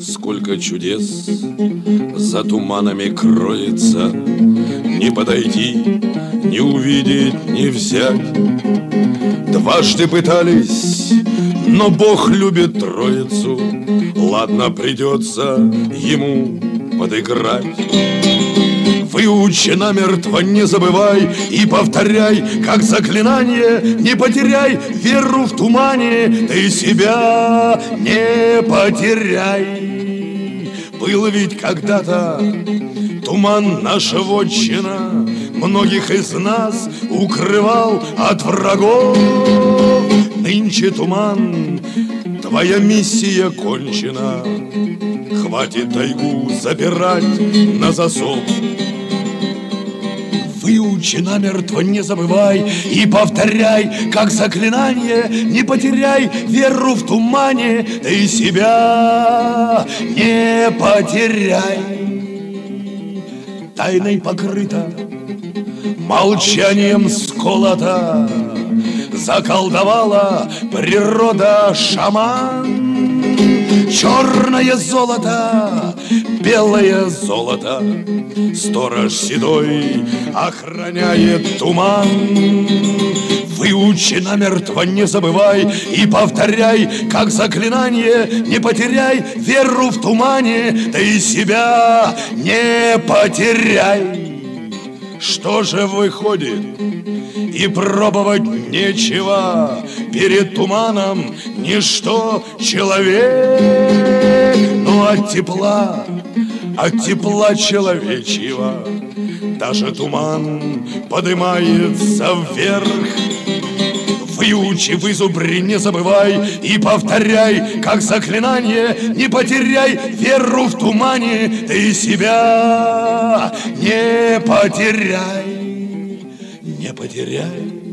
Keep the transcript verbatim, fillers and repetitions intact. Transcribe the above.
Сколько чудес за туманами кроется, не подойти, не увидеть, не взять. Дважды пытались, но Бог любит троицу. Ладно, придется ему подыграть. Выучи намертво, не забывай и повторяй, как заклинание. Не потеряй веру в тумане, ты себя не потеряй. Был ведь когда-то туман наша вотчина, многих из нас укрывал от врагов. Нынче туман, твоя миссия кончена. Хватит тайгу запирать на засов. Выучи намертво, не забывай и повторяй, как заклинание. Не потеряй веру в тумане, ты себя не потеряй. Тайной покрыта, молчанием сколота, заколдовала природа шаман. Черное золото, белое золото, сторож седой охраняет туман. Выучи намертво, не забывай и повторяй, как заклинание. Не потеряй веру в тумане, ты себя не потеряй. Что же выходит? И пробовать нечего, перед туманом ничто человек. Но от тепла, от тепла человечьего даже туман поднимается вверх. Выучи, вызубри, не забывай и повторяй, как заклинание. Не потеряй веру в тумане, ты себя не потеряй. Не потеряй.